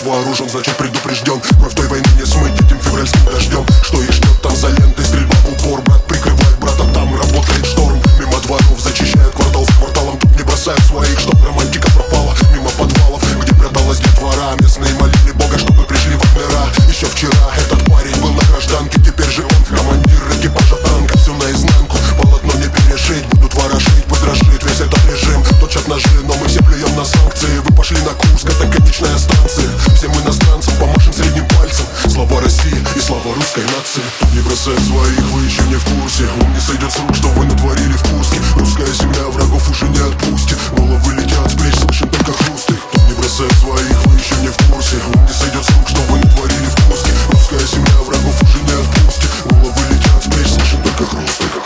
вооружен, значит предупрежден. Кровь той войны не смыть этим февральским дождем. Что их ждет там за лентой, стрельба в упор. Брат прикрывает брата, там работает шторм. Мимо дворов зачищает квартал за кварталом. Тут не бросают своих, чтоб романтика пропала. Мимо подвалов, где пряталась детвора. Местные молили Бога, чтобы пришли в мира. Еще вчера этот парень был на гражданке, теперь же он командир экипажа танка. Все наизнанку, полотно не перешить. Будут ворошить, пусть дрожит весь этот режим. Точат ножи, но мы все плюем на санкции. Вы пошли на Курск, это конечная станция. Всем иностранцам помашем средним пальцем. Слава России и слава русской нации. Тут не бросают своих, вы еще не в курсе. Вам не сойдет с рук, что вы натворили в Курске. Русская земля врагов уже не отпустит. Головы летят с плеч, слышим только хруст их. Тут не бросают своих, вы еще не в курсе. Вам не сойдет с рук, что вы натворили в Курске. Русская земля врагов уже не отпустит. Головы летят с плеч, слышим только хруст их.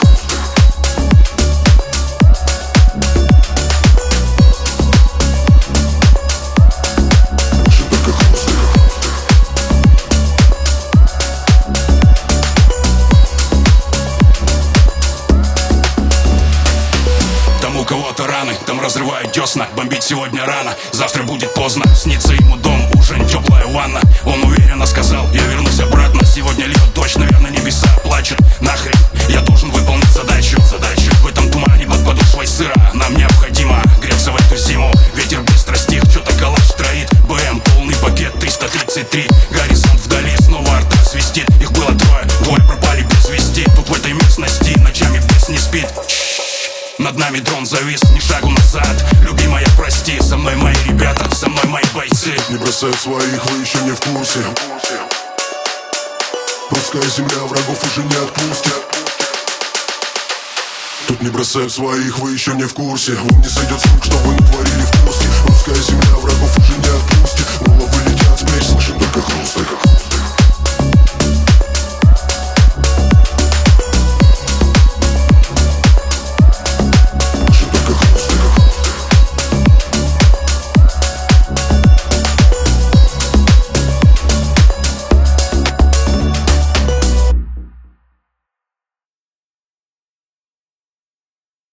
У кого-то раны, там разрывают десна. Бомбить сегодня рано, завтра будет поздно. Снится ему дом, уже не теплая ванна. Он уверенно сказал, я вернусь обратно. Сегодня льет дождь, наверное небеса плачут. Нахрен, я должен выполнить задачу. В этом тумане под подошвой сыра. Нам необходимо греться в эту зиму. Ветер быстро стих, что-то калач троит. БМ, полный пакет, 333. Горизонт вдали, снова арта свистит. Их было двое пропали без вести. Тут в этой местности ночами бес не спит. Над нами дрон завис, ни шагу назад. Любимая, прости, со мной мои ребята, со мной мои бойцы. Не бросают своих, вы еще не в курсе. Русская земля врагов уже не отпустит. Тут не бросают своих, вы еще не в курсе. Вам не сойдет с рук, что вы натворили в Курске. Русская земля